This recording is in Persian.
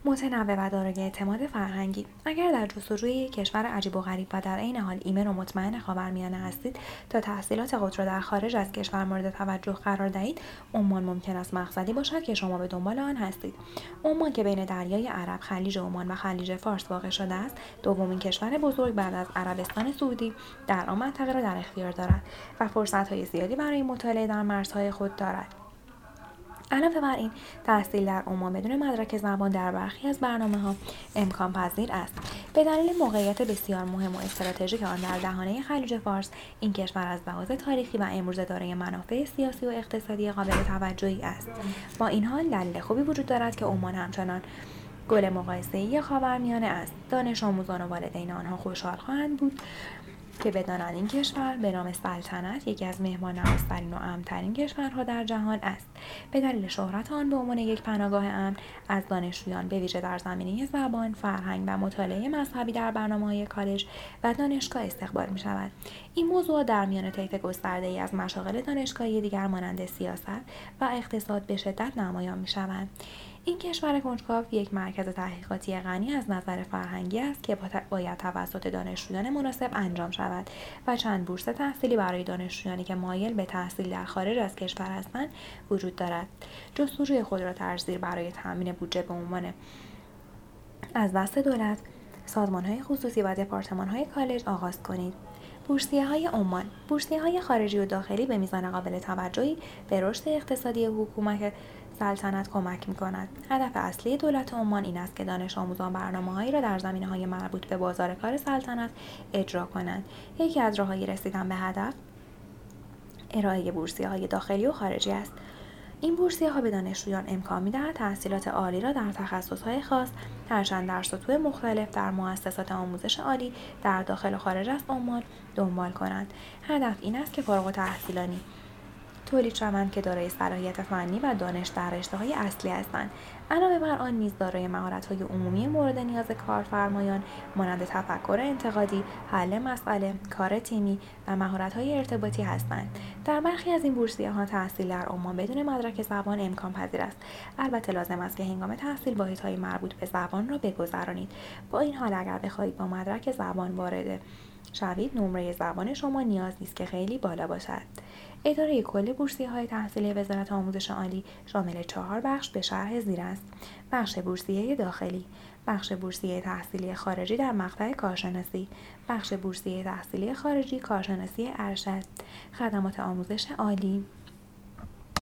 متنوع و دارای اعتماد فرهنگی. اگر در جستجوی یک کشور عجیب و غریب و در عین حال ایمن و مطمئن خاورمیانه هستید تا تحصیلات خود را در خارج از کشور مورد توجه قرار دهید، عمان ممکن است مقصدی باشد که شما به دنبال آن هستید. عمان که بین دریای عرب، خلیج عمان و خلیج فارس واقع شده است، دومین کشور بزرگ بعد از عربستان سعودی در آن منطقه را در اختیار دارد و فرصت‌های زیادی برای مطالعه در مرزهای خود دارد. علاوه بر این، تحصیل در عمان بدون مدرک زبان در برخی از برنامه‌ها امکان پذیر است. به دلیل موقعیت بسیار مهم و استراتژیک آن در دهانه خلیج فارس، این کشور از لحاظ تاریخی و امروزه دارای منافع سیاسی و اقتصادی قابل توجهی است. با این حال، دلیل خوبی وجود دارد که عمان همچنان گل مقایسه‌ای خاورمیانه است. دانش آموزان و والدین آنها خوشحال خواهند بود که بدانند این کشور به نام سلطنت یکی از مهمان‌نوازترین و امن‌ترین کشورها در جهان است. به دلیل شهرت آن به عنوان یک پناهگاه امن از دانشجویان به ویژه در زمینه زبان، فرهنگ و مطالعه مذهبی در برنامه‌های کالج و دانشگاه استقبال می‌شود. این موضوع در میان طیف گسترده‌ای از مشاغل دانشگاهی دیگر مانند سیاست و اقتصاد به شدت نمایان می‌شوند. این کشور کنجکاو یک مرکز تحقیقاتی غنی از نظر فرهنگی است که باید توسط دانشجویان مناسب انجام شود و چند بورس تحصیلی برای دانشجویانی که مایل به تحصیل در خارج از کشور هستند وجود دارد. جستجوی خود را ترجیح برای تأمین بودجه به عنوان از دست دولت، سازمان‌های خصوصی و دپارتمان‌های کالج آغاز کنید. بورسیه‌های عمان. بورسیه‌های خارجی و داخلی به میزان قابل توجهی به رشد اقتصادی حکومت سلطنت کمک می‌کند. هدف اصلی دولت عمان این است که دانش آموزان برنامه‌هایی را در زمینه‌های مربوط به بازار کار سلطنت اجرا کنند. یکی از راه‌های رسیدن به هدف ارائه بورسیه‌های داخلی و خارجی است. این بورسیه‌ها به دانشجویان امکان می‌دهد تحصیلات عالی را در تخصص‌های خاص، هرچند در سطوح مختلف در مؤسسات آموزش عالی در داخل و خارج از عمان دنبال کنند. هدف این است که فارغ التحصیلانی تولید شوند که دارای صلاحیت فنی و دانش در رشته‌های اصلی هستند. علاوه بر آن نیز دارای مهارت‌های عمومی مورد نیاز کارفرمایان مانند تفکر انتقادی، حل مسئله، کار تیمی و مهارت‌های ارتباطی هستند. در برخی از این بورسیه‌ها تحصیل در عمان بدون مدرک زبان امکان پذیر است. البته لازم است که هنگام تحصیل واحدهای مربوط به زبان را بگذرانید. با این حال اگر بخواهید با مدرک زبان وارد شوید، نمره زبان شما نیاز نیست که خیلی بالا باشد. اداره کل بورسیه‌های تحصیلی وزارت آموزش عالی شامل 4 بخش به شرح زیر است. بخش بورسیه داخلی، بخش بورسیه تحصیلی خارجی در مقطع کارشناسی، بخش بورسیه تحصیلی خارجی کارشناسی ارشد، خدمات آموزش عالی،